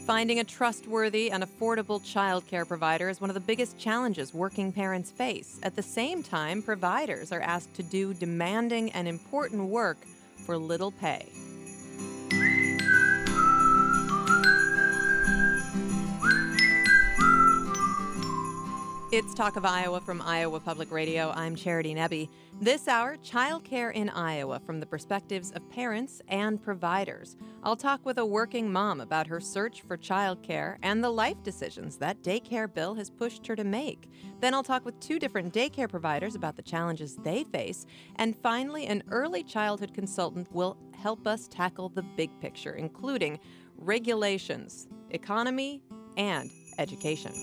Finding a trustworthy and affordable childcare provider is one of the biggest challenges working parents face. At the same time, providers are asked to do demanding and important work for little pay. It's Talk of Iowa from Iowa Public Radio. I'm Charity Nebbe. This hour, childcare in Iowa from the perspectives of parents and providers. I'll talk with a working mom about her search for childcare and the life decisions that daycare bill has pushed her to make. Then I'll talk with two different daycare providers about the challenges they face. And finally, an early childhood consultant will help us tackle the big picture, including regulations, economy, and education.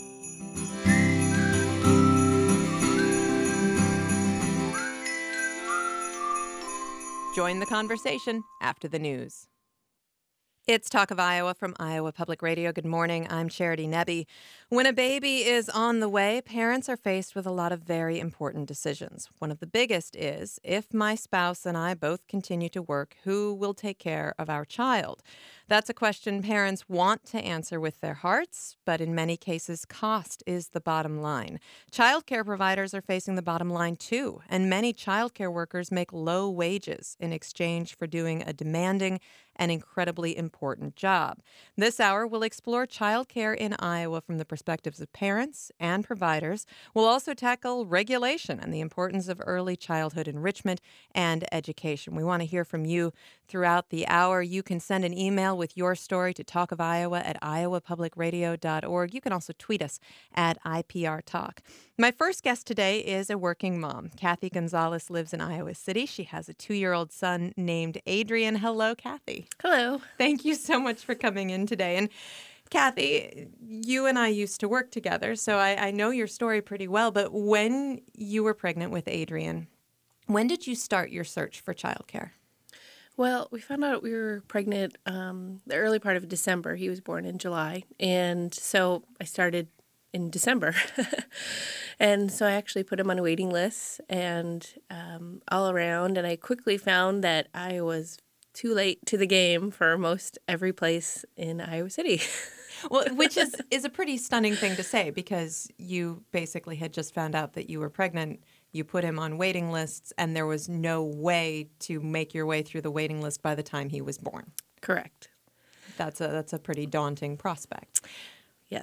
Join the conversation after the news. It's Talk of Iowa from Iowa Public Radio. Good morning. I'm Charity Nebbe. When a baby is on the way, parents are faced with a lot of very important decisions. One of the biggest is, if my spouse and I both continue to work, who will take care of our child? That's a question parents want to answer with their hearts, but in many cases, cost is the bottom line. Childcare providers are facing the bottom line too, and many childcare workers make low wages in exchange for doing a demanding and incredibly important job. This hour, we'll explore childcare in Iowa from the perspectives of parents and providers. We'll also tackle regulation and the importance of early childhood enrichment and education. We want to hear from you throughout the hour. You can send an email with your story to talkofiowa@iowapublicradio.org. You can also tweet us at IPR Talk. My first guest today is a working mom. Kathy Gonzalez lives in Iowa City. She has a 2-year-old son named Adrian. Hello, Kathy. Hello. Thank you so much for coming in today. And Kathy, you and I used to work together, so I know your story pretty well. But when you were pregnant with Adrian, when did you start your search for childcare? Well, we found out we were pregnant the early part of December. He was born in July. And so I started in December. And so I actually put him on waiting lists and all around. And I quickly found that I was too late to the game for most every place in Iowa City. Well, which is a pretty stunning thing to say, because you basically had just found out that you were pregnant. You put him on waiting lists, and there was no way to make your way through the waiting list by the time he was born. Correct. That's a pretty daunting prospect. Yes.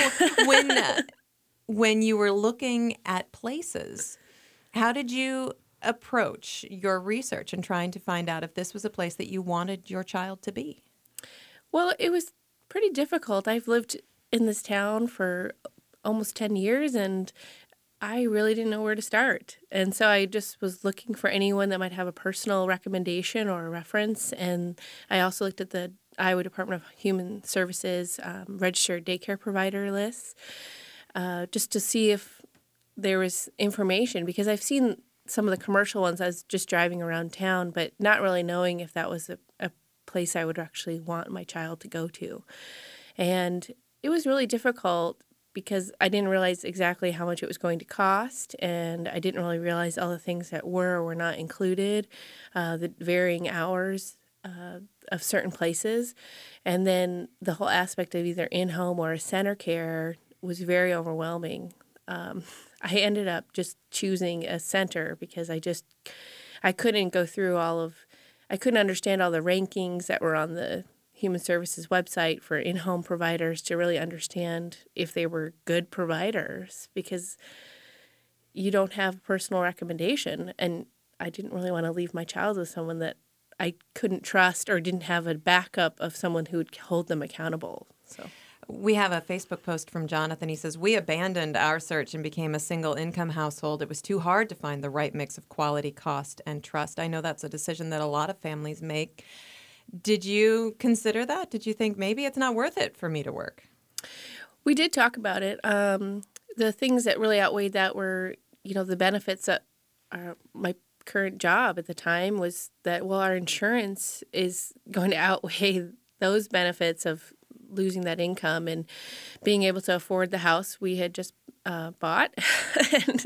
When you were looking at places, how did you approach your research and trying to find out if this was a place that you wanted your child to be? Well, it was pretty difficult. I've lived in this town for almost 10 years, and I really didn't know where to start. And so I just was looking for anyone that might have a personal recommendation or a reference. And I also looked at the Iowa Department of Human Services registered daycare provider lists just to see if there was information, because I've seen some of the commercial ones. I was just driving around town, but not really knowing if that was a place I would actually want my child to go to. And it was really difficult because I didn't realize exactly how much it was going to cost, and I didn't really realize all the things that were or were not included, the varying hours of certain places. And then the whole aspect of either in-home or a center care was very overwhelming. I ended up just choosing a center because I couldn't go through I couldn't understand all the rankings that were on the Human Services website for in-home providers to really understand if they were good providers, because you don't have a personal recommendation. And I didn't really want to leave my child with someone that I couldn't trust or didn't have a backup of someone who would hold them accountable. So we have a Facebook post from Jonathan. He says, "We abandoned our search and became a single-income household. It was too hard to find the right mix of quality, cost, and trust." I know that's a decision that a lot of families make. Did you consider that? Did you think maybe it's not worth it for me to work? We did talk about it. The things that really outweighed that were, the benefits that my current job at the time was that, well, our insurance is going to outweigh those benefits of losing that income and being able to afford the house we had just bought. And,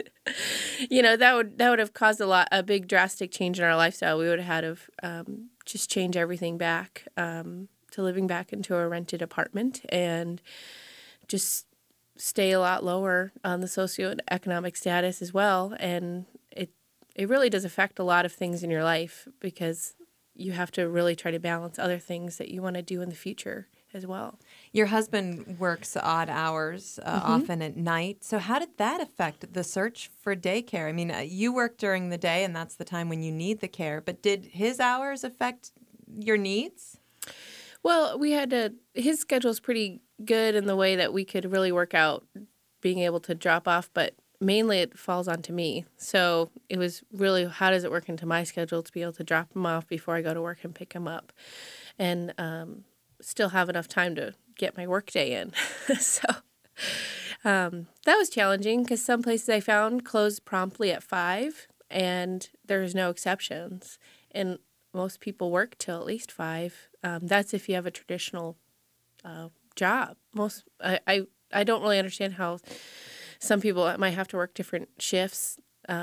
that would have caused a big drastic change in our lifestyle. We would have had to just change everything back to to living back into a rented apartment and just stay a lot lower on the socioeconomic status as well. And it really does affect a lot of things in your life because you have to really try to balance other things that you want to do in the future as well. Your husband works odd hours, often at night. So how did that affect the search for daycare? I mean, you work during the day, and that's the time when you need the care. But did his hours affect your needs? Well, his schedule is pretty good in the way that we could really work out being able to drop off, but mainly it falls onto me. So it was really, how does it work into my schedule to be able to drop him off before I go to work and pick him up and still have enough time to get my work day in. So that was challenging because some places I found closed promptly at 5 and there's no exceptions. And most people work till at least 5. That's if you have a traditional job. I don't really understand how some people might have to work different shifts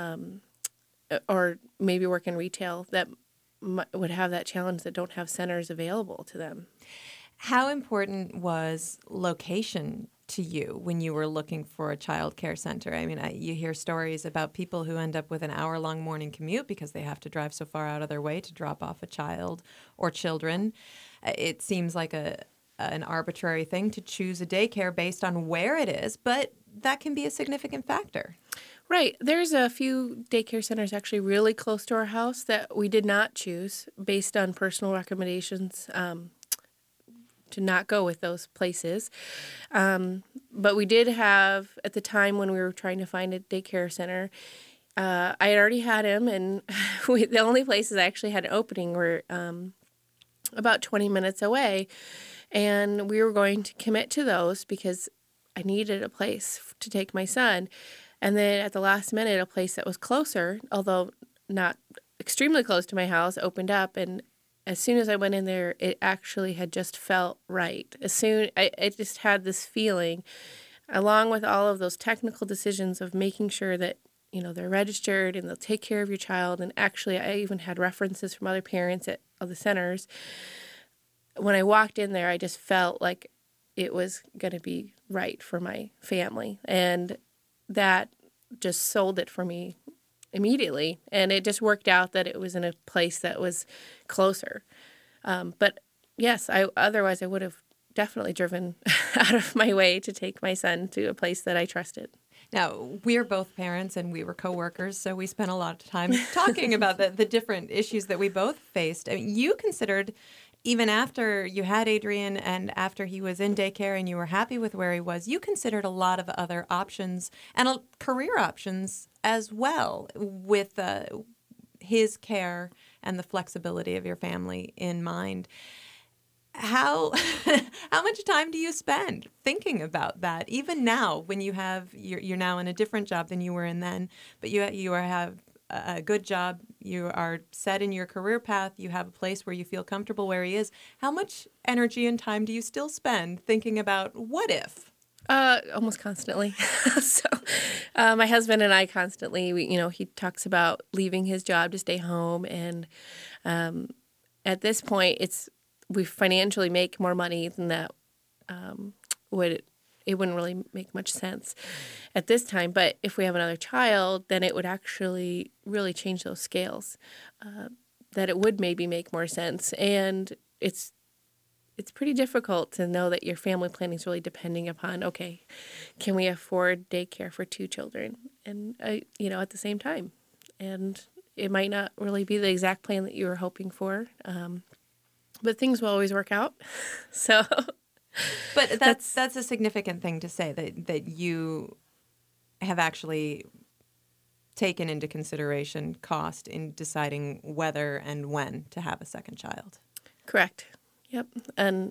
or maybe work in retail that would have that challenge that don't have centers available to them. How important was location to you when you were looking for a child care center? I mean, you hear stories about people who end up with an hour-long morning commute because they have to drive so far out of their way to drop off a child or children. It seems like an arbitrary thing to choose a daycare based on where it is, but that can be a significant factor. Right. There's a few daycare centers actually really close to our house that we did not choose based on personal recommendations to not go with those places. But we did have, at the time when we were trying to find a daycare center, I had already had him, and the only places I actually had an opening were about 20 minutes away. And we were going to commit to those because I needed a place to take my son. And then at the last minute, a place that was closer, although not extremely close to my house, opened up. And as soon as I went in there, it actually had just felt right. I just had this feeling, along with all of those technical decisions of making sure that, they're registered and they'll take care of your child. And actually, I even had references from other parents at other centers. When I walked in there, I just felt like it was going to be right for my family. And that just sold it for me immediately. And it just worked out that it was in a place that was closer. But yes, otherwise I would have definitely driven out of my way to take my son to a place that I trusted. Now, we're both parents and we were coworkers, so we spent a lot of time talking about the different issues that we both faced. I mean, you considered, even after you had Adrian and after he was in daycare and you were happy with where he was, you considered a lot of other options and career options as well with his care and the flexibility of your family in mind. How much time do you spend thinking about that? Even now, when you're now in a different job than you were in then, but you have a good job, you are set in your career path, you have a place where you feel comfortable where he is. How much energy and time do you still spend thinking about what if? Almost constantly. So my husband and I constantly, he talks about leaving his job to stay home. And at this point, we financially make more money than that it wouldn't really make much sense at this time. But if we have another child, then it would actually really change those scales, that it would maybe make more sense. And it's pretty difficult to know that your family planning is really depending upon, okay, can we afford daycare for 2 children? And, at the same time. And it might not really be the exact plan that you were hoping for. But things will always work out. So, but that's a significant thing to say, that you have actually taken into consideration cost in deciding whether and when to have a second child. Correct. Yep. And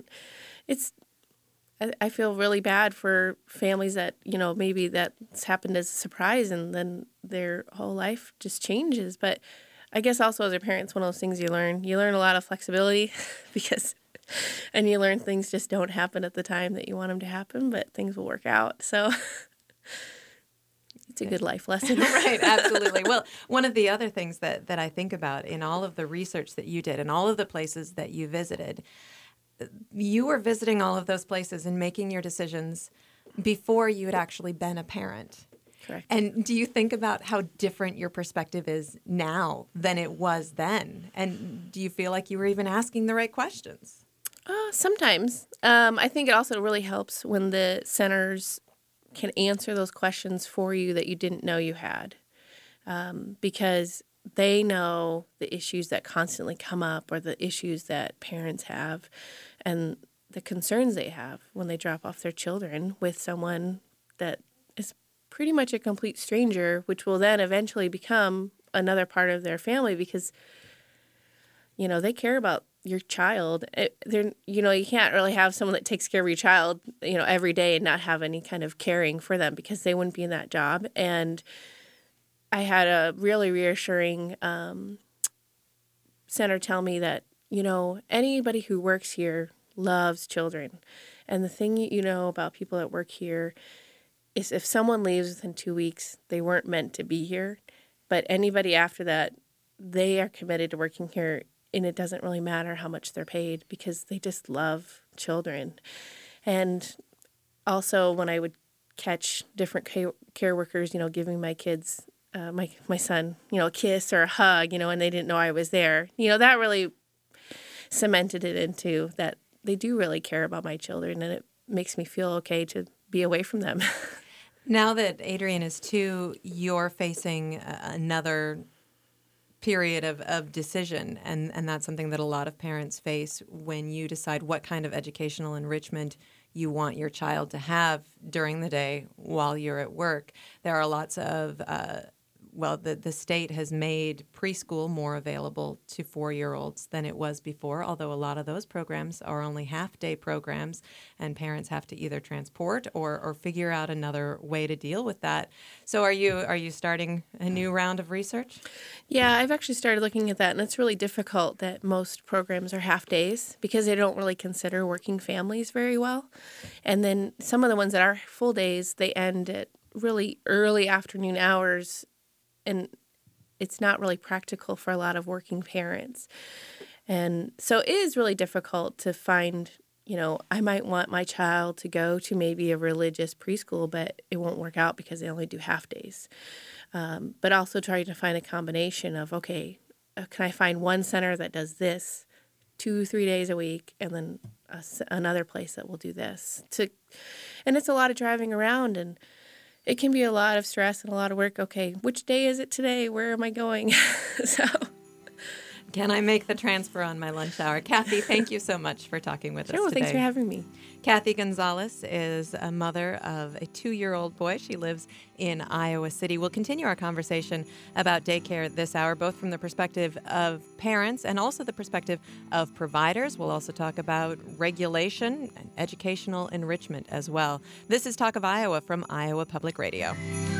I feel really bad for families that, maybe that's happened as a surprise and then their whole life just changes. But I guess also as a parent, it's one of those things you learn. You learn a lot of flexibility and you learn things just don't happen at the time that you want them to happen, but things will work out. So it's a good life lesson. Right, absolutely. Well, one of the other things that I think about in all of the research that you did and all of the places that you visited, you were visiting all of those places and making your decisions before you had actually been a parent. Correct. And do you think about how different your perspective is now than it was then? And do you feel like you were even asking the right questions? Sometimes. I think it also really helps when the centers can answer those questions for you that you didn't know you had, because they know the issues that constantly come up or the issues that parents have and the concerns they have when they drop off their children with someone that is pretty much a complete stranger, which will then eventually become another part of their family because, they care about your child. You can't really have someone that takes care of your child, every day and not have any kind of caring for them because they wouldn't be in that job. And I had a really reassuring center tell me that, anybody who works here loves children. And the thing about people that work here is if someone leaves within 2 weeks, they weren't meant to be here. But anybody after that, they are committed to working here, and it doesn't really matter how much they're paid because they just love children. And also when I would catch different care workers, giving my kids, my son, a kiss or a hug, and they didn't know I was there, that really cemented it into that they do really care about my children, and it makes me feel okay to be away from them. Now that Adrian is 2, you're facing another period of decision, and that's something that a lot of parents face when you decide what kind of educational enrichment you want your child to have during the day while you're at work. There are lots of the state has made preschool more available to 4-year-olds than it was before, although a lot of those programs are only half-day programs, and parents have to either transport or figure out another way to deal with that. So are you starting a new round of research? Yeah, I've actually started looking at that, and it's really difficult that most programs are half days because they don't really consider working families very well. And then some of the ones that are full days, they end at really early afternoon hours, and it's not really practical for a lot of working parents. And so it is really difficult to find, I might want my child to go to maybe a religious preschool, but it won't work out because they only do half days. But also trying to find a combination of, okay, can I find one center that does this 2-3 days a week and then another place that will do this? And it's a lot of driving around, and it can be a lot of stress and a lot of work. Okay, which day is it today? Where am I going? So, can I make the transfer on my lunch hour? Kathy, thank you so much for talking with us today. Sure, thanks for having me. Kathy Gonzalez is a mother of a 2-year-old boy. She lives in Iowa City. We'll continue our conversation about daycare this hour, both from the perspective of parents and also the perspective of providers. We'll also talk about regulation and educational enrichment as well. This is Talk of Iowa from Iowa Public Radio.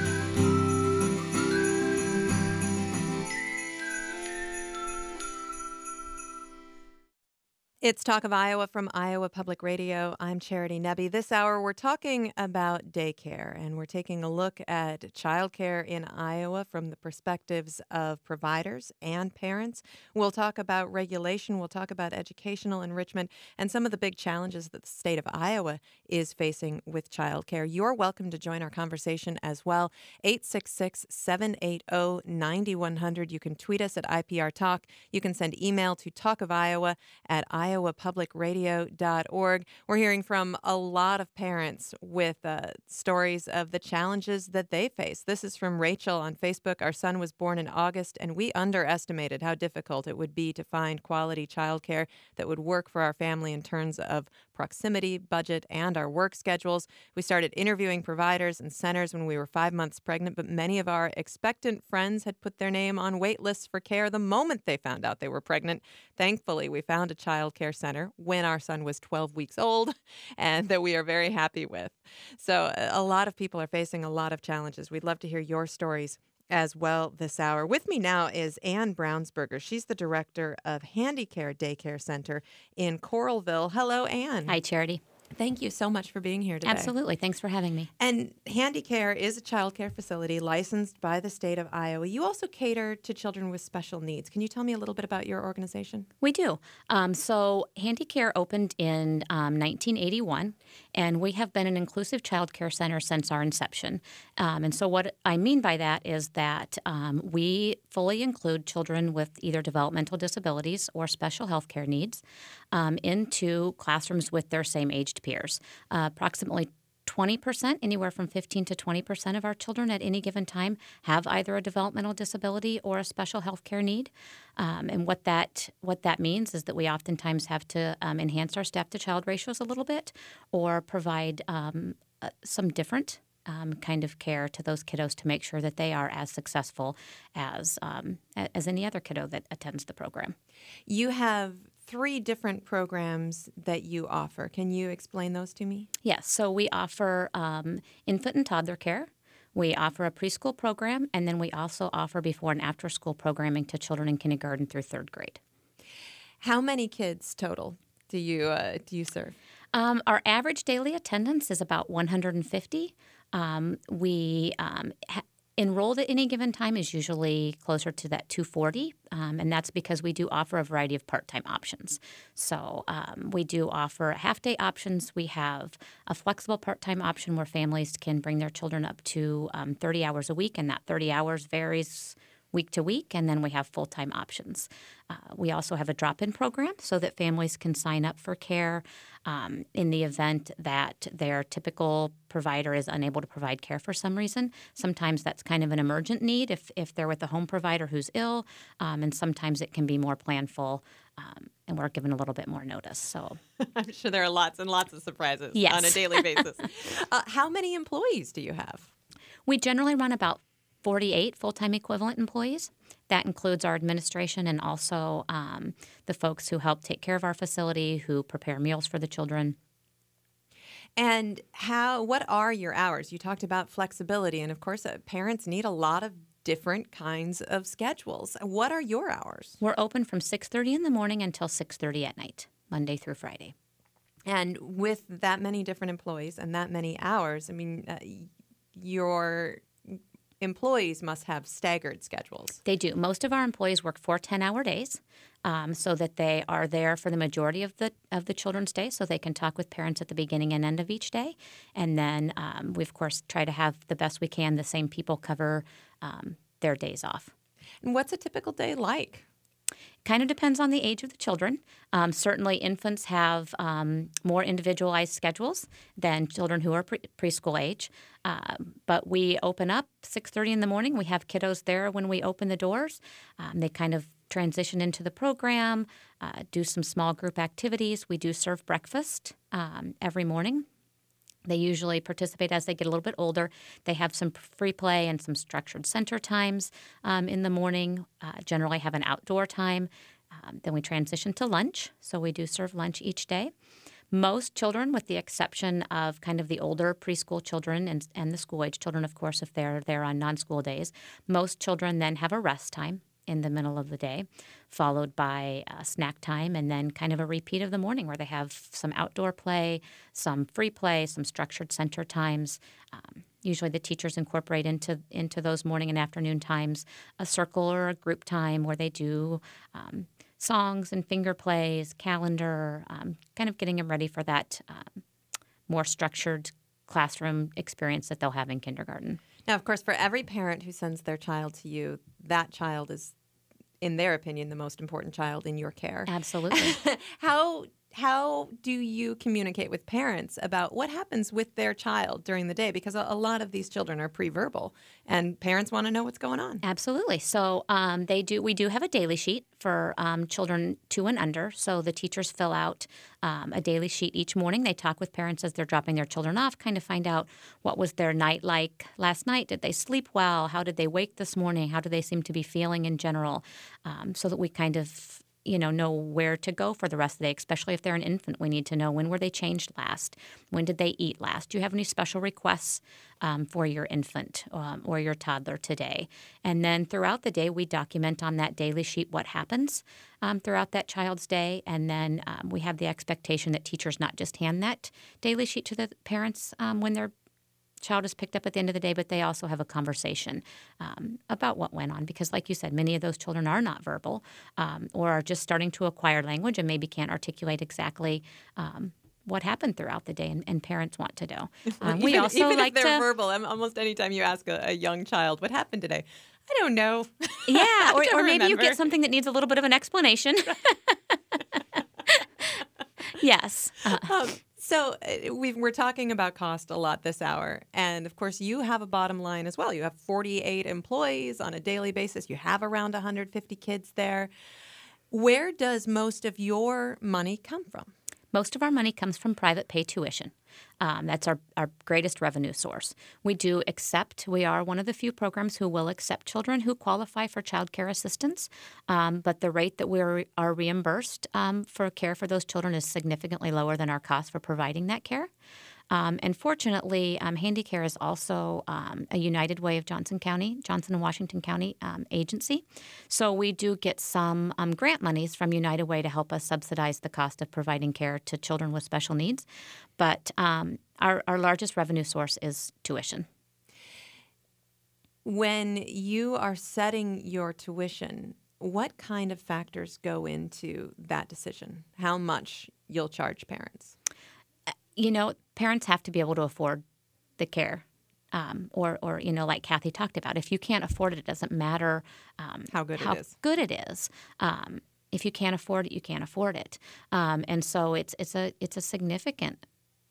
It's Talk of Iowa from Iowa Public Radio. I'm Charity Nebbe. This hour, we're talking about daycare, and we're taking a look at childcare in Iowa from the perspectives of providers and parents. We'll talk about regulation. We'll talk about educational enrichment and some of the big challenges that the state of Iowa is facing with childcare. You're welcome to join our conversation as well. 866-780-9100. You can tweet us at IPR Talk. You can send email to talkofiowa@iowapublicradio.org. We're hearing from a lot of parents with stories of the challenges that they face. This is from Rachel on Facebook. Our son was born in August, and we underestimated how difficult it would be to find quality childcare that would work for our family in terms of proximity, budget, and our work schedules. We started interviewing providers and centers when we were 5 months pregnant, but many of our expectant friends had put their name on wait lists for care the moment they found out they were pregnant. Thankfully, we found a child care center when our son was 12 weeks old, and that we are very happy with. So a lot of people are facing a lot of challenges. We'd love to hear your stories as well this hour. With me now is Ann Brownsberger. She's the director of Handicare Daycare Center in Coralville. Hello, Ann. Hi, Charity. Thank you so much for being here today. Absolutely. Thanks for having me. And HandyCare is a child care facility licensed by the state of Iowa. You also cater to children with special needs. Can you tell me a little bit about your organization? We do. So HandyCare opened in 1981, and we have been an inclusive child care center since our inception. And so what I mean by that is that we fully include children with either developmental disabilities or special health care needs into classrooms with their same aged peers. Approximately 20%, anywhere from 15 to 20% of our children at any given time have either a developmental disability or a special health care need. And what that means is that we oftentimes have to enhance our staff-to-child ratios a little bit or provide some different kind of care to those kiddos to make sure that they are as successful as any other kiddo that attends the program. You have 3 different programs that you offer. Can you explain those to me? Yes. So we offer infant and toddler care. We offer a preschool program, and then we also offer before and after school programming to children in kindergarten through 3rd grade. How many kids total do you serve? Our average daily attendance is about 150. Enrolled at any given time is usually closer to that 240, and that's because we do offer a variety of part-time options. So we do offer half-day options. We have a flexible part-time option where families can bring their children up to 30 hours a week, and that 30 hours varies week to week, and then we have full-time options. We also have a drop-in program so that families can sign up for care in the event that their typical provider is unable to provide care for some reason. Sometimes that's kind of an emergent need if they're with a home provider who's ill, and sometimes it can be more planful, and we're given a little bit more notice. So I'm sure there are lots and lots of surprises Yes. on a daily basis. How many employees do you have? we generally run about 48 full-time equivalent employees. That includes our administration and also the folks who help take care of our facility, who prepare meals for the children. And what are your hours? You talked about flexibility, and of course, parents need a lot of different kinds of schedules. What are your hours? We're open from 6:30 in the morning until 6:30 at night, Monday through Friday. And with that many different employees and that many hours, I mean, your employees must have staggered schedules. They do. Most of our employees work 4 10-hour days so that they are there for the majority of the children's day, so they can talk with parents at the beginning and end of each day. And then we, of course, try to have the best we can the same people cover their days off. And what's a typical day like? Kind of depends on the age of the children. Certainly, infants have more individualized schedules than children who are preschool age. But we open up 6:30 in the morning. We have kiddos there when we open the doors. They kind of transition into the program, do some small group activities. We do serve breakfast every morning. They usually participate as they get a little bit older. They have some free play and some structured center times in the morning, generally have an outdoor time. Then we transition to lunch, so we do serve lunch each day. Most children, with the exception of kind of the older preschool children and the school-age children, of course, if they're there on non-school days, most children then have a rest time in the middle of the day, followed by snack time, and then kind of a repeat of the morning where they have some outdoor play, some free play, some structured center times. Usually the teachers incorporate into those morning and afternoon times a circle or a group time where they do songs and finger plays, calendar, kind of getting them ready for that more structured classroom experience that they'll have in kindergarten. Now, of course, for every parent who sends their child to you, that child is, in their opinion, the most important child in your care. Absolutely. How do you communicate with parents about what happens with their child during the day? Because a lot of these children are pre-verbal, and parents want to know what's going on. Absolutely. So we do have a daily sheet for children 2 and under. So the teachers fill out a daily sheet each morning. They talk with parents as they're dropping their children off, kind of find out what was their night like last night. Did they sleep well? How did they wake this morning? How do they seem to be feeling in general? So that we kind of know where to go for the rest of the day, especially if they're an infant. We need to know, when were they changed last? When did they eat last? Do you have any special requests for your infant or your toddler today? And then throughout the day, we document on that daily sheet what happens throughout that child's day. And then we have the expectation that teachers not just hand that daily sheet to the parents when their child is picked up at the end of the day, but they also have a conversation about what went on. Because like you said, many of those children are not verbal or are just starting to acquire language and maybe can't articulate exactly what happened throughout the day, and parents want to know. We also even like if they're to verbal. Almost anytime you ask a young child, what happened today? I don't know. Yeah, or maybe remember. you get something that needs a little bit of an explanation. Yes. So we're talking about cost a lot this hour. And of course, you have a bottom line as well. You have 48 employees on a daily basis. You have around 150 kids there. Where does most of your money come from? Most of our money comes from private pay tuition. That's our greatest revenue source. We are one of the few programs who will accept children who qualify for child care assistance, but the rate that we are reimbursed for care for those children is significantly lower than our cost for providing that care. And fortunately, Handicare is also a United Way of Johnson and Washington County agency. So we do get some grant monies from United Way to help us subsidize the cost of providing care to children with special needs. But our largest revenue source is tuition. When you are setting your tuition, what kind of factors go into that decision? How much you'll charge parents? Parents have to be able to afford the care, or like Kathy talked about. If you can't afford it, it doesn't matter how good it is. If you can't afford it, you can't afford it, and so it's a significant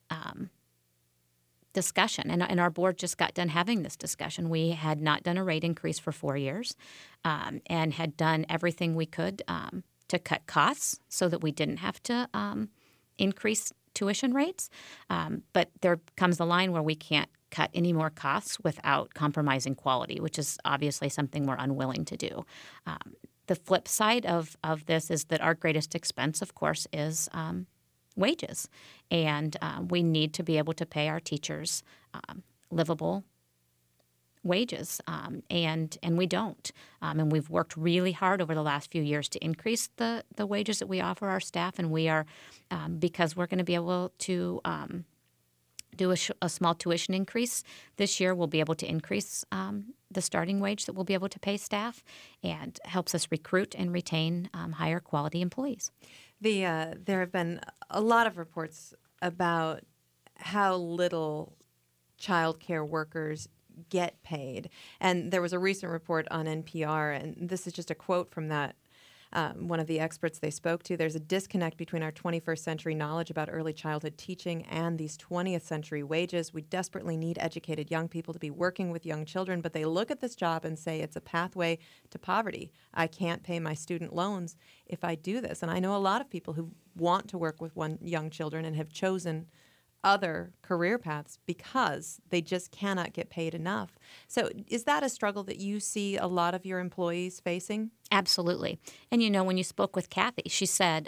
discussion. And our board just got done having this discussion. We had not done a rate increase for 4 years, and had done everything we could to cut costs so that we didn't have to increase tuition rates, but there comes a line where we can't cut any more costs without compromising quality, which is obviously something we're unwilling to do. The flip side of this is that our greatest expense, of course, is wages, and we need to be able to pay our teachers livable wages, and we don't. And we've worked really hard over the last few years to increase the wages that we offer our staff, and we are, because we're going to be able to do a small tuition increase this year, we'll be able to increase the starting wage that we'll be able to pay staff, and helps us recruit and retain higher quality employees. There have been a lot of reports about how little child care workers get paid. And there was a recent report on NPR, and this is just a quote from that. One of the experts they spoke to, there's a disconnect between our 21st century knowledge about early childhood teaching and these 20th century wages. We desperately need educated young people to be working with young children, but they look at this job and say it's a pathway to poverty. I can't pay my student loans if I do this. And I know a lot of people who want to work with young children and have chosen other career paths because they just cannot get paid enough. So is that a struggle that you see a lot of your employees facing? Absolutely. And when you spoke with Kathy, she said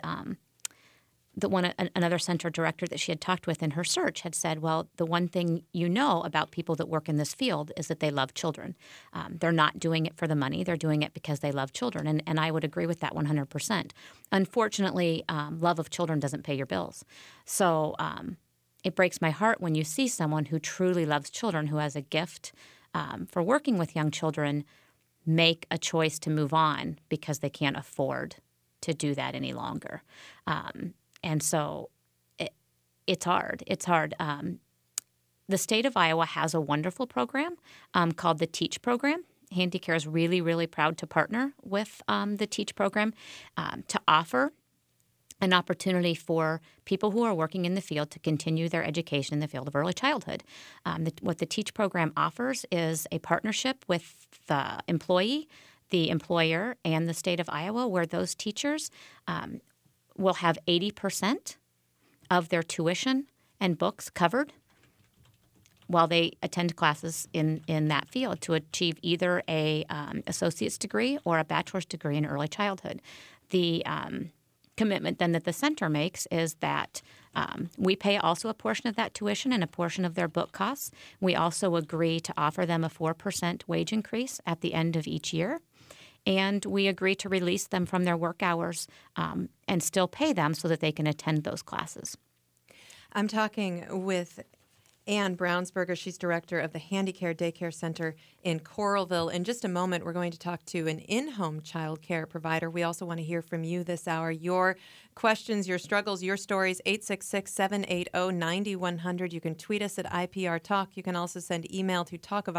that another center director that she had talked with in her search had said, well, the one thing about people that work in this field is that they love children. They're not doing it for the money. They're doing it because they love children. And I would agree with that 100%. Unfortunately, love of children doesn't pay your bills. So it breaks my heart when you see someone who truly loves children, who has a gift for working with young children, make a choice to move on because they can't afford to do that any longer. And so it's hard. It's hard. The state of Iowa has a wonderful program called the TEACH program. Handicare is really, really proud to partner with the TEACH program to offer an opportunity for people who are working in the field to continue their education in the field of early childhood. What the TEACH program offers is a partnership with the employee, the employer, and the state of Iowa, where those teachers will have 80% of their tuition and books covered while they attend classes in that field to achieve either a associate's degree or a bachelor's degree in early childhood. The commitment then that the center makes is that we pay also a portion of that tuition and a portion of their book costs. We also agree to offer them a 4% wage increase at the end of each year. And we agree to release them from their work hours and still pay them so that they can attend those classes. I'm talking with Ann Brownsberger. She's director of the Handicare Daycare Center in Coralville. In just a moment, we're going to talk to an in-home child care provider. We also want to hear from you this hour. Your questions, your struggles, your stories, 866-780-9100. You can tweet us at IPR Talk. You can also send email to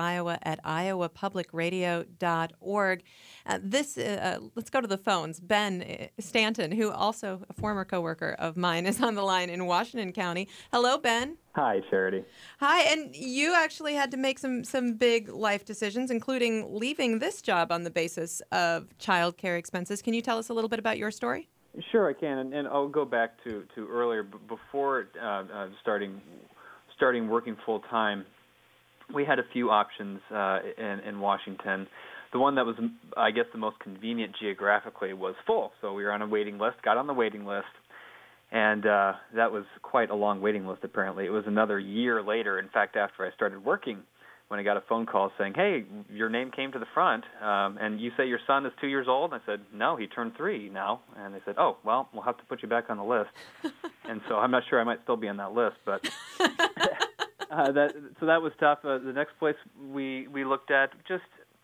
talkofiowa@iowapublicradio.org. Let's go to the phones. Ben Stanton, who also a former coworker of mine, is on the line in Washington County. Hello, Ben. Hi, Charity. Hi, and you actually had to make some big life decisions, including leaving this job on the basis of child care expenses. Can you tell us a little bit about your story? Sure, I can, and I'll go back to earlier. Before starting working full time, we had a few options in Washington. The one that was, I guess, the most convenient geographically was full. So we were on a waiting list, got on the waiting list. And that was quite a long waiting list, apparently. It was another year later, in fact, after I started working, when I got a phone call saying, hey, your name came to the front, and you say your son is 2 years old? And I said, no, he turned 3 now. And they said, oh, well, we'll have to put you back on the list. And so I'm not sure I might still be on that list, but so that was tough. The next place we looked at, just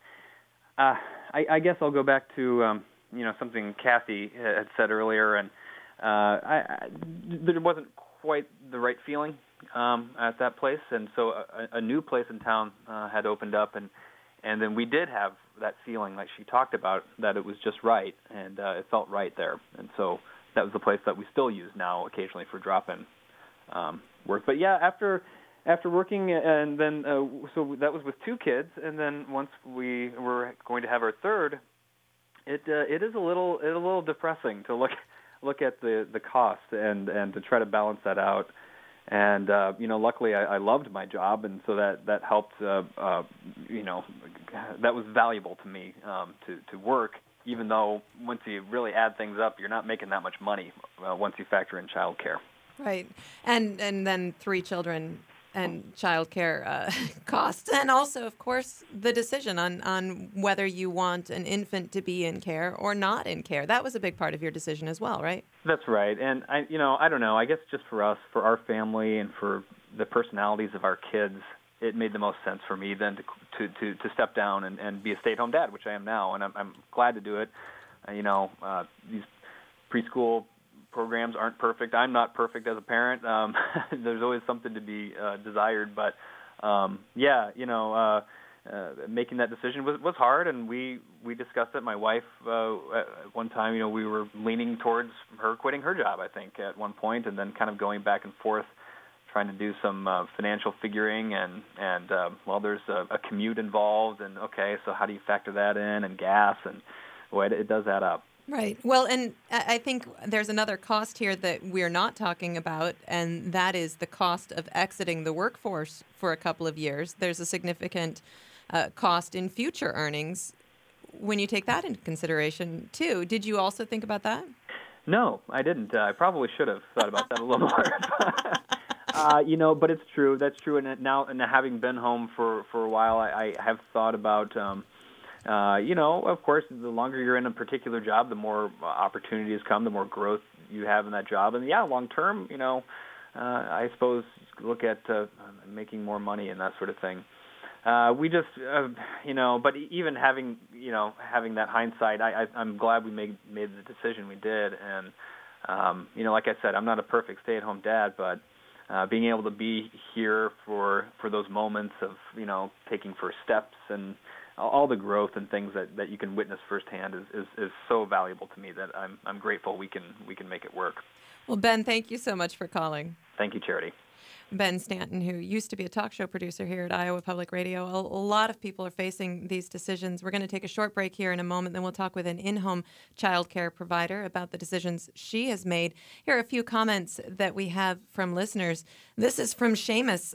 I guess I'll go back to something Kathy had said earlier, and there wasn't quite the right feeling at that place, and so a new place in town had opened up, and then we did have that feeling like she talked about, that it was just right, and it felt right there, and so that was the place that we still use now occasionally for drop-in work. But yeah, after working, and then so that was with 2 kids, and then once we were going to have our third, it is a little depressing to look at the cost and to try to balance that out. And luckily I loved my job, and so that helped. That was valuable to me to work, even though once you really add things up, you're not making that much money once you factor in child care. Right, and then 3 children and child care costs, and also, of course, the decision on whether you want an infant to be in care or not in care. That was a big part of your decision as well, right? That's right. And I don't know. I guess just for us, for our family, and for the personalities of our kids, it made the most sense for me then to step down and be a stay-at-home dad, which I am now, and I'm glad to do it. These preschool programs aren't perfect. I'm not perfect as a parent. There's always something to be desired, but making that decision was hard, and we discussed it. My wife, at one time, we were leaning towards her quitting her job, I think, at one point, and then kind of going back and forth, trying to do some financial figuring, and there's a commute involved, and okay, so how do you factor that in, and gas, and it does add up. Right. Well, and I think there's another cost here that we're not talking about, and that is the cost of exiting the workforce for a couple of years. There's a significant cost in future earnings when you take that into consideration, too. Did you also think about that? No, I didn't. I probably should have thought about that a little more. But it's true. That's true. And now, having been home for a while, I have thought about of course, the longer you're in a particular job, the more opportunities come, the more growth you have in that job. And, long term, I suppose look at making more money and that sort of thing. We just, but even having that hindsight, I'm glad we made the decision we did. And, like I said, I'm not a perfect stay-at-home dad, but being able to be here for those moments of, taking first steps and all the growth and things that you can witness firsthand is so valuable to me that I'm grateful we can make it work. Well, Ben, thank you so much for calling. Thank you, Charity. Ben Stanton, who used to be a talk show producer here at Iowa Public Radio. A lot of people are facing these decisions. We're going to take a short break here in a moment, then we'll talk with an in-home child care provider about the decisions she has made. Here are a few comments that we have from listeners. This is from Seamus.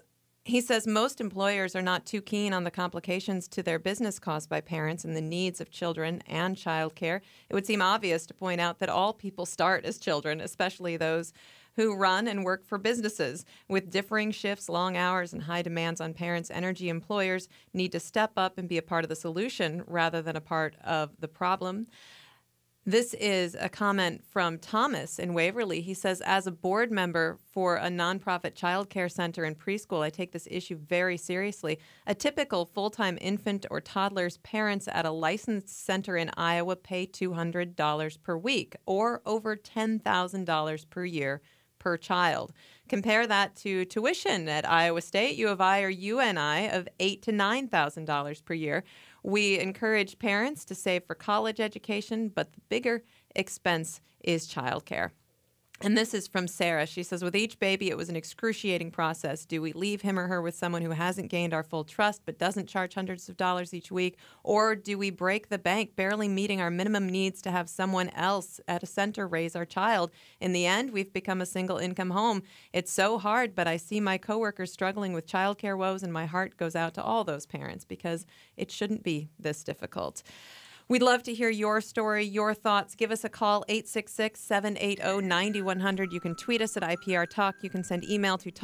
He says most employers are not too keen on the complications to their business caused by parents and the needs of children and childcare. It would seem obvious to point out that all people start as children, especially those who run and work for businesses. With differing shifts, long hours, and high demands on parents, energy employers need to step up and be a part of the solution rather than a part of the problem. This is a comment from Thomas in Waverly. He says, as a board member for a nonprofit child care center and preschool, I take this issue very seriously. A typical full-time infant or toddler's parents at a licensed center in Iowa pay $200 per week, or over $10,000 per year per child. Compare that to tuition at Iowa State, U of I, or UNI of $8,000 to $9,000 per year. We encourage parents to save for college education, but the bigger expense is childcare. And this is from Sarah. She says, with each baby, it was an excruciating process. Do we leave him or her with someone who hasn't gained our full trust but doesn't charge hundreds of dollars each week? Or do we break the bank, barely meeting our minimum needs to have someone else at a center raise our child? In the end, we've become a single income home. It's so hard, but I see my coworkers struggling with childcare woes, and my heart goes out to all those parents because it shouldn't be this difficult. We'd love to hear your story, your thoughts. Give us a call, 866-780-9100. You can tweet us at IPR Talk. You can send email to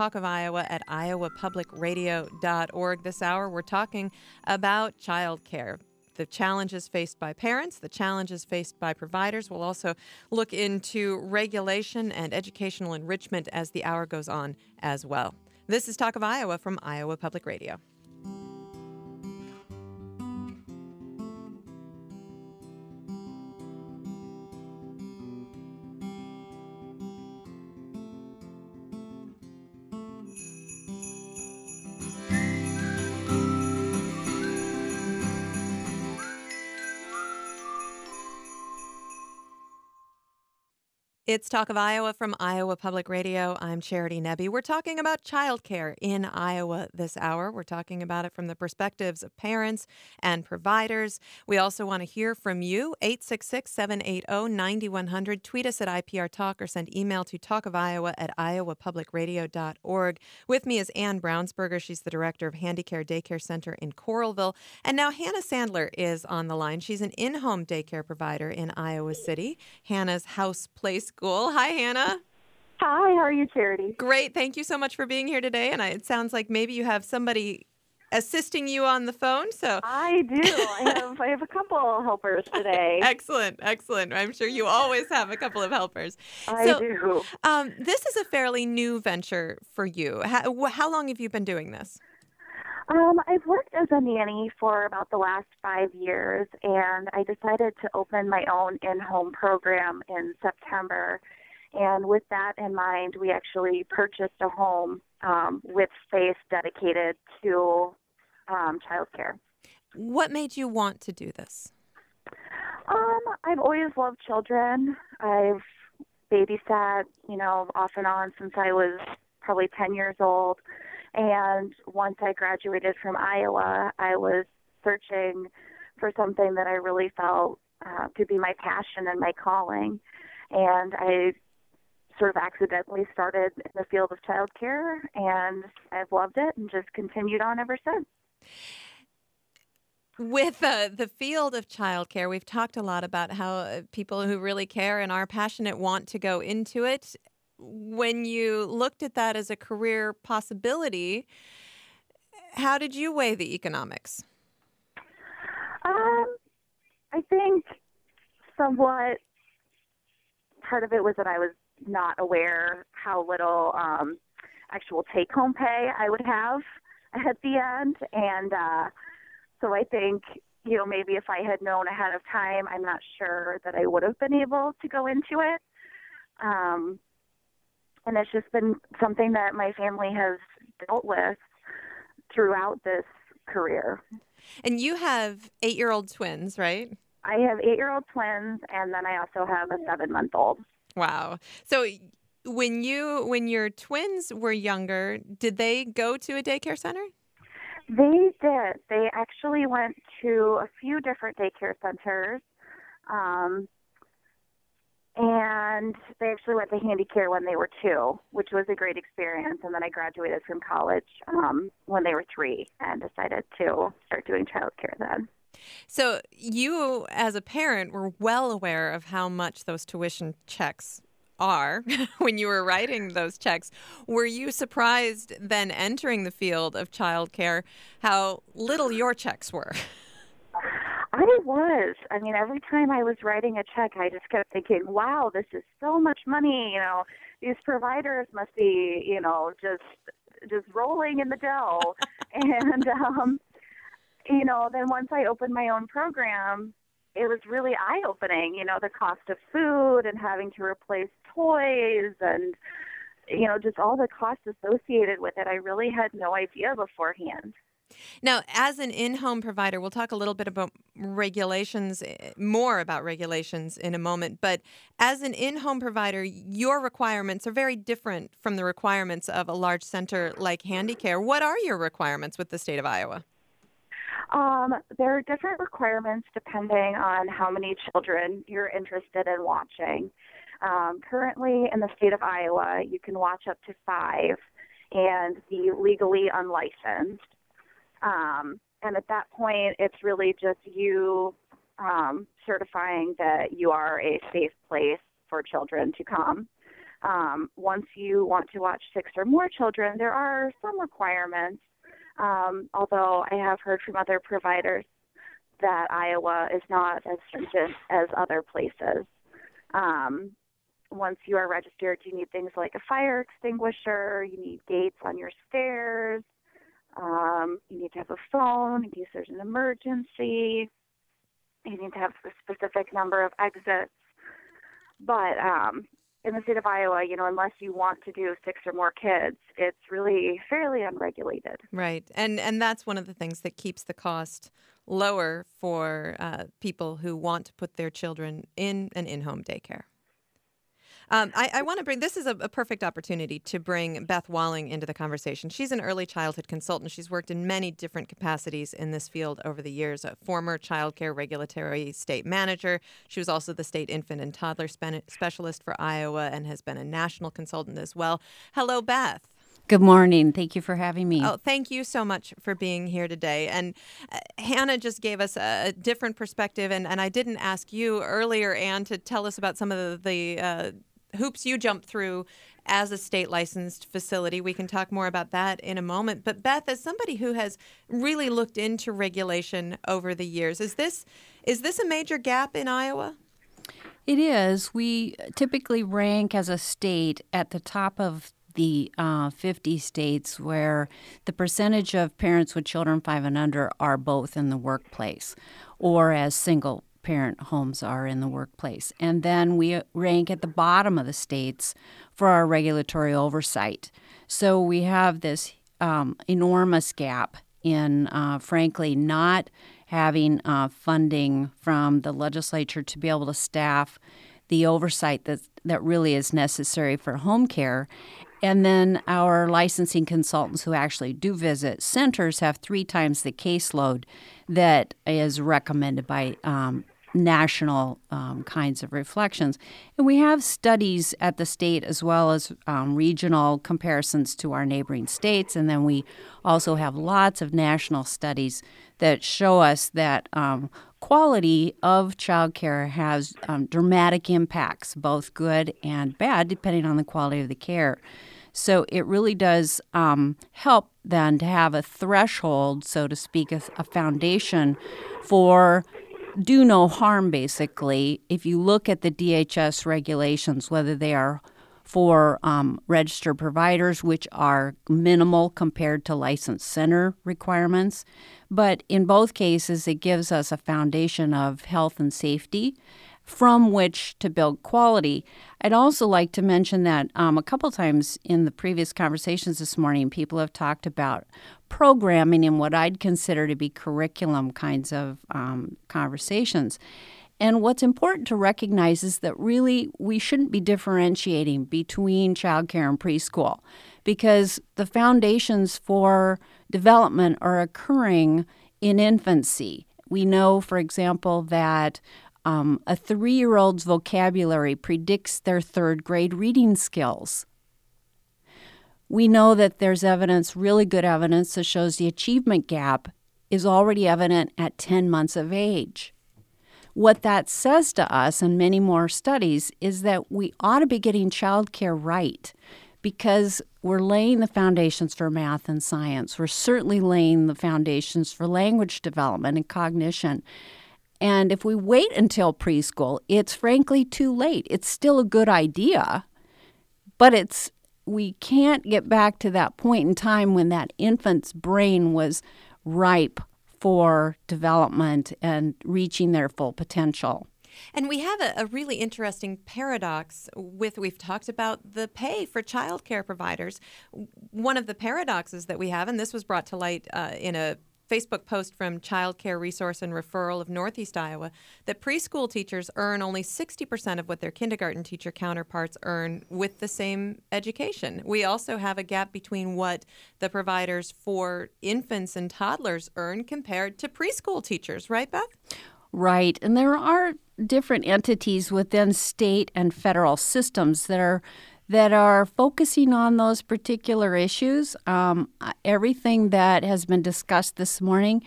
talkofiowa@iowapublicradio.org. This hour, we're talking about childcare, the challenges faced by parents, the challenges faced by providers. We'll also look into regulation and educational enrichment as the hour goes on as well. This is Talk of Iowa from Iowa Public Radio. It's Talk of Iowa from Iowa Public Radio. I'm Charity Nebbe. We're talking about childcare in Iowa this hour. We're talking about it from the perspectives of parents and providers. We also want to hear from you, 866-780-9100. Tweet us at IPR Talk or send email to talkofiowa@iowapublicradio.org. With me is Ann Brownsberger. She's the director of Handicare Daycare Center in Coralville. And now Hannah Sandler is on the line. She's an in-home daycare provider in Iowa City. Hannah's House Play School. Hi, Hannah. Hi, how are you, Charity? Great. Thank you so much for being here today. And it sounds like maybe you have somebody assisting you on the phone. So I do. I have a couple helpers today. Excellent. I'm sure you always have a couple of helpers. I do. This is a fairly new venture for you. How long have you been doing this? I've worked as a nanny for about the last 5 years, and I decided to open my own in-home program in September. And with that in mind, we actually purchased a home with space dedicated to childcare. What made you want to do this? I've always loved children. I've babysat, off and on since I was probably 10 years old. And once I graduated from Iowa, I was searching for something that I really felt could be my passion and my calling. And I sort of accidentally started in the field of childcare, and I've loved it and just continued on ever since. With the field of childcare, we've talked a lot about how people who really care and are passionate want to go into it. When you looked at that as a career possibility, how did you weigh the economics? I think somewhat part of it was that I was not aware how little actual take-home pay I would have at the end. And so I think, maybe if I had known ahead of time, I'm not sure that I would have been able to go into it. And it's just been something that my family has dealt with throughout this career. And you have 8-year-old twins, right? I have 8-year-old twins, and then I also have a 7-month-old. Wow. So when your twins were younger, did they go to a daycare center? They did. They actually went to a few different daycare centers. And they actually went to Handicare when they were 2, which was a great experience. And then I graduated from college when they were 3 and decided to start doing childcare then. So you, as a parent, were well aware of how much those tuition checks are when you were writing those checks. Were you surprised then entering the field of childcare how little your checks were? I was. I mean, every time I was writing a check, I just kept thinking, wow, this is so much money. These providers must be, just rolling in the dough. And, then once I opened my own program, it was really eye-opening, the cost of food and having to replace toys and, just all the costs associated with it. I really had no idea beforehand. Now, as an in-home provider, we'll talk a little bit about more about regulations in a moment, but as an in-home provider, your requirements are very different from the requirements of a large center like Handicare. What are your requirements with the state of Iowa? There are different requirements depending on how many children you're interested in watching. Currently in the state of Iowa, you can watch up to 5 and be legally unlicensed. And at that point, it's really just you certifying that you are a safe place for children to come. Once you want to watch 6 or more children, there are some requirements, although I have heard from other providers that Iowa is not as stringent as other places. Once you are registered, you need things like a fire extinguisher, you need gates on your stairs, you need to have a phone in case there's an emergency. You need to have a specific number of exits. But in the state of Iowa, unless you want to do 6 or more kids, it's really fairly unregulated. Right. And that's one of the things that keeps the cost lower for people who want to put their children in an in-home daycare. I want to this is a perfect opportunity to bring Beth Walling into the conversation. She's an early childhood consultant. She's worked in many different capacities in this field over the years, a former child care regulatory state manager. She was also the state infant and toddler specialist for Iowa and has been a national consultant as well. Hello, Beth. Good morning. Thank you for having me. Oh, thank you so much for being here today. And Hannah just gave us a different perspective, and I didn't ask you earlier, Ann, to tell us about some of the hoops you jumped through as a state licensed facility. We can talk more about that in a moment. But Beth, as somebody who has really looked into regulation over the years, is this a major gap in Iowa? It is. We typically rank as a state at the top of the 50 states where the percentage of parents with children 5 and under are both in the workplace or as single parent homes are in the workplace. And then we rank at the bottom of the states for our regulatory oversight. So we have this enormous gap in, frankly, not having funding from the legislature to be able to staff the oversight that really is necessary for home care. And then our licensing consultants who actually do visit centers have 3 times the caseload that is recommended by national kinds of reflections. And we have studies at the state as well as regional comparisons to our neighboring states. And then we also have lots of national studies that show us that quality of childcare has dramatic impacts, both good and bad, depending on the quality of the care. So it really does help then to have a threshold, so to speak, a foundation for do no harm, basically. If you look at the DHS regulations, whether they are for registered providers, which are minimal compared to licensed center requirements. But in both cases, it gives us a foundation of health and safety from which to build quality. I'd also like to mention that a couple times in the previous conversations this morning, people have talked about programming in what I'd consider to be curriculum kinds of conversations. And what's important to recognize is that really we shouldn't be differentiating between childcare and preschool because the foundations for development are occurring in infancy. We know, for example, that A 3-year-old's vocabulary predicts their 3rd grade reading skills. We know that there's evidence, really good evidence, that shows the achievement gap is already evident at 10 months of age. What that says to us, and many more studies, is that we ought to be getting childcare right because we're laying the foundations for math and science. We're certainly laying the foundations for language development and cognition. And if we wait until preschool, it's frankly too late. It's still a good idea, but we can't get back to that point in time when that infant's brain was ripe for development and reaching their full potential. And we have a really interesting paradox we've talked about the pay for childcare providers. One of the paradoxes that we have, and this was brought to light in a Facebook post from Child Care Resource and Referral of Northeast Iowa, that preschool teachers earn only 60% of what their kindergarten teacher counterparts earn with the same education. We also have a gap between what the providers for infants and toddlers earn compared to preschool teachers, right, Beth? Right. And there are different entities within state and federal systems that are focusing on those particular issues. Everything that has been discussed this morning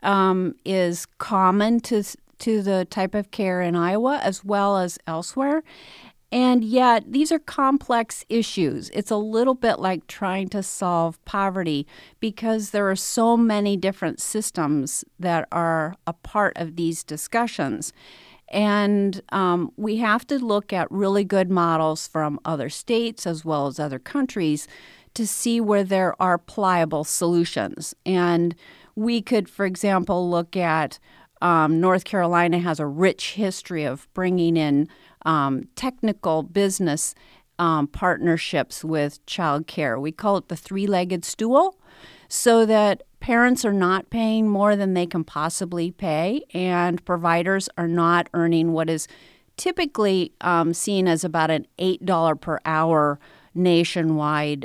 is common to the type of care in Iowa as well as elsewhere. And yet, these are complex issues. It's a little bit like trying to solve poverty because there are so many different systems that are a part of these discussions. And we have to look at really good models from other states as well as other countries to see where there are pliable solutions. And we could, for example, look at North Carolina has a rich history of bringing in technical business partnerships with child care. We call it the 3-legged stool, so that parents are not paying more than they can possibly pay, and providers are not earning what is typically seen as about an $8 per hour nationwide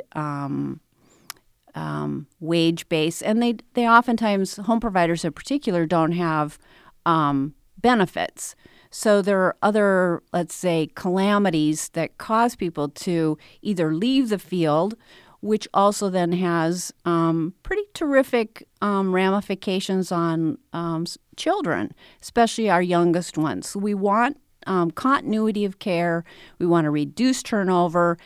wage base. And they oftentimes, home providers in particular, don't have benefits. So there are other, let's say, calamities that cause people to either leave the field, which also then has pretty terrific ramifications on children, especially our youngest ones. So we want continuity of care. We want to reduce turnover.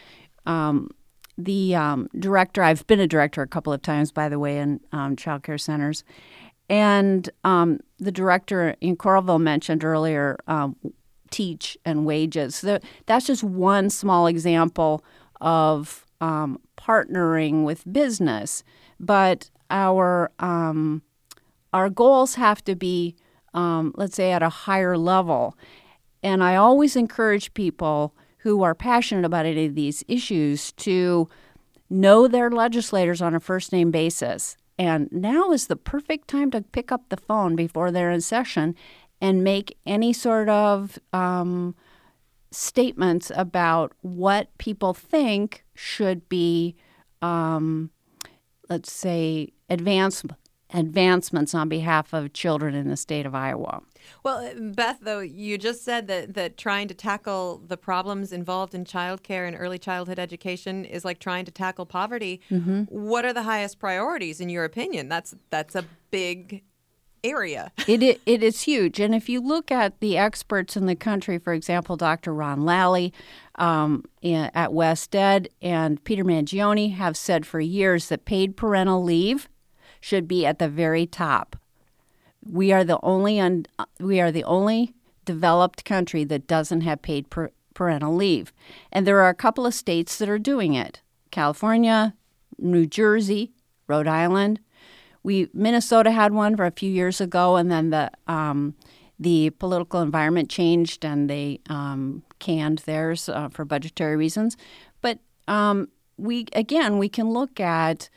The director, I've been a director a couple of times, by the way, in child care centers. And the director in Coralville mentioned earlier teach and wages. So that's just one small example of partnering with business. But our goals have to be, let's say, at a higher level. And I always encourage people who are passionate about any of these issues to know their legislators on a first-name basis. And now is the perfect time to pick up the phone before they're in session and make any sort of statements about what people think should be, let's say, advancements on behalf of children in the state of Iowa. Well, Beth, though, you just said that trying to tackle the problems involved in childcare and early childhood education is like trying to tackle poverty. Mm-hmm. What are the highest priorities, in your opinion? That's a big area. It is huge. And if you look at the experts in the country, for example, Dr. Ron Lally at West Ed and Peter Mangione have said for years that paid parental leave should be at the very top. We are the only developed country that doesn't have paid parental leave. And there are a couple of states that are doing it. California, New Jersey, Rhode Island. Minnesota had one for a few years ago, and then the political environment changed and they canned theirs for budgetary reasons. But we can look at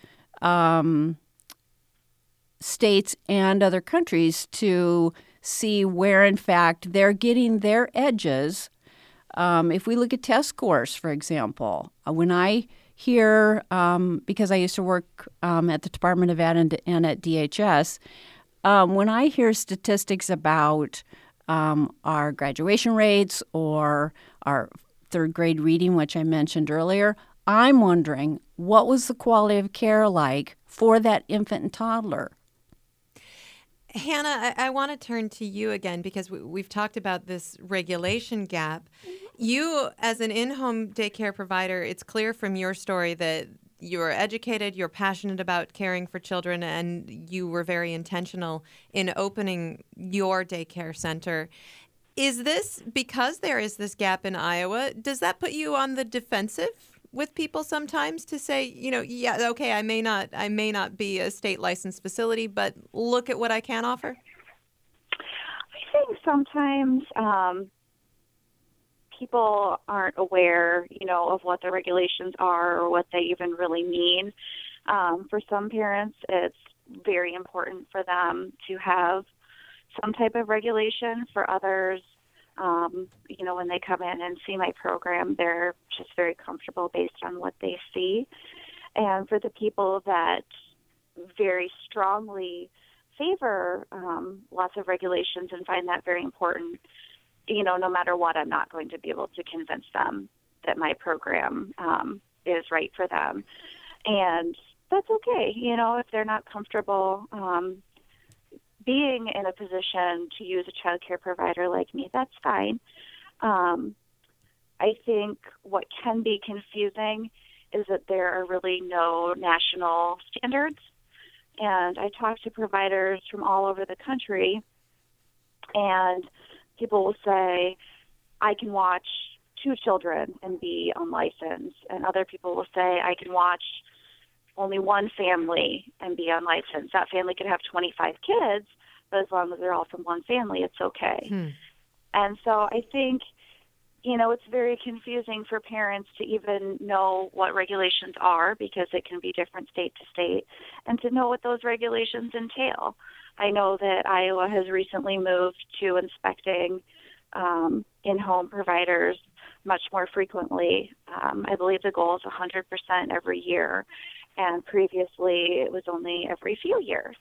states and other countries to see where, in fact, they're getting their edges. If we look at test scores, for example, when I hear, because I used to work at the Department of Ed and at DHS, when I hear statistics about our graduation rates or our third grade reading, which I mentioned earlier. I'm wondering, what was the quality of care like for that infant and toddler? Hannah, I want to turn to you again because we've talked about this regulation gap. You, as an in-home daycare provider, it's clear from your story that you're educated, you're passionate about caring for children, and you were very intentional in opening your daycare center. Is this, because there is this gap in Iowa, does that put you on the defensive with people sometimes to say, yeah, okay, I may not be a state licensed facility, but look at what I can offer? I think sometimes people aren't aware, of what the regulations are or what they even really mean. For some parents, it's very important for them to have some type of regulation. For others, when they come in and see my program, they're just very comfortable based on what they see. And for the people that very strongly favor lots of regulations and find that very important, no matter what, I'm not going to be able to convince them that my program is right for them. And that's okay, if they're not comfortable being in a position to use a child care provider like me, that's fine. I think what can be confusing is that there are really no national standards. And I talk to providers from all over the country, and people will say, I can watch 2 children and be unlicensed. And other people will say, I can watch only 1 family and be unlicensed. That family could have 25 kids, but as long as they're all from 1 family, it's okay. And so I think, it's very confusing for parents to even know what regulations are, because it can be different state to state, and to know what those regulations entail. I know that Iowa has recently moved to inspecting in-home providers much more frequently. I believe the goal is 100% every year, and previously it was only every few years.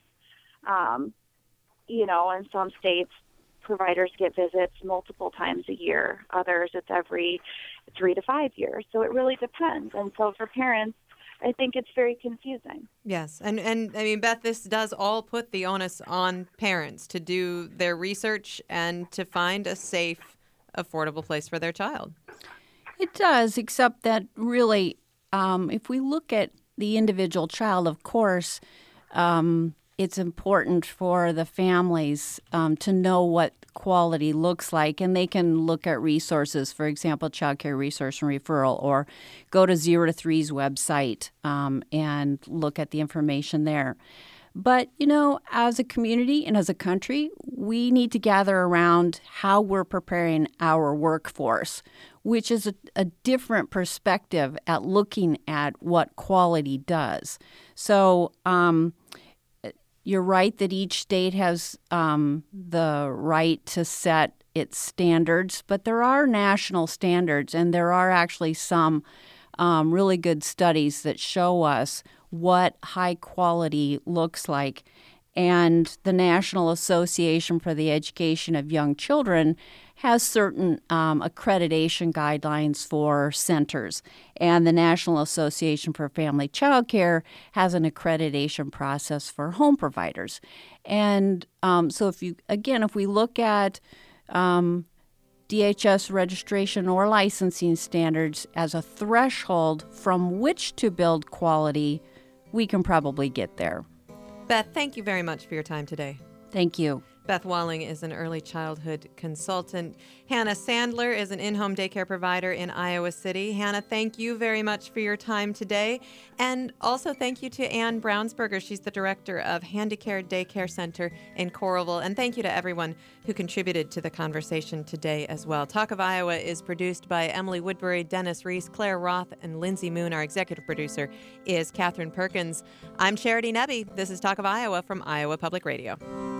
In some states, providers get visits multiple times a year. Others, it's every 3 to 5 years. So it really depends. And so for parents, I think it's very confusing. Yes. And I mean, Beth, this does all put the onus on parents to do their research and to find a safe, affordable place for their child. It does, except that really, if we look at the individual child, of course, it's important for the families to know what quality looks like, and they can look at resources, for example, Child Care Resource and Referral, or go to 0 to 3's website and look at the information there. But, as a community and as a country, we need to gather around how we're preparing our workforce, which is a different perspective at looking at what quality does. So, you're right that each state has the right to set its standards, but there are national standards, and there are actually some really good studies that show us what high quality looks like. And the National Association for the Education of Young Children has certain accreditation guidelines for centers. And the National Association for Family Child Care has an accreditation process for home providers. And so if we look at DHS registration or licensing standards as a threshold from which to build quality, we can probably get there. Beth, thank you very much for your time today. Thank you. Beth Walling is an early childhood consultant. Hannah Sandler is an in-home daycare provider in Iowa City. Hannah, thank you very much for your time today. And also thank you to Ann Brownsberger. She's the director of Handicare Daycare Center in Coralville. And thank you to everyone who contributed to the conversation today as well. Talk of Iowa is produced by Emily Woodbury, Dennis Reese, Claire Roth, and Lindsay Moon. Our executive producer is Catherine Perkins. I'm Charity Nebbe. This is Talk of Iowa from Iowa Public Radio.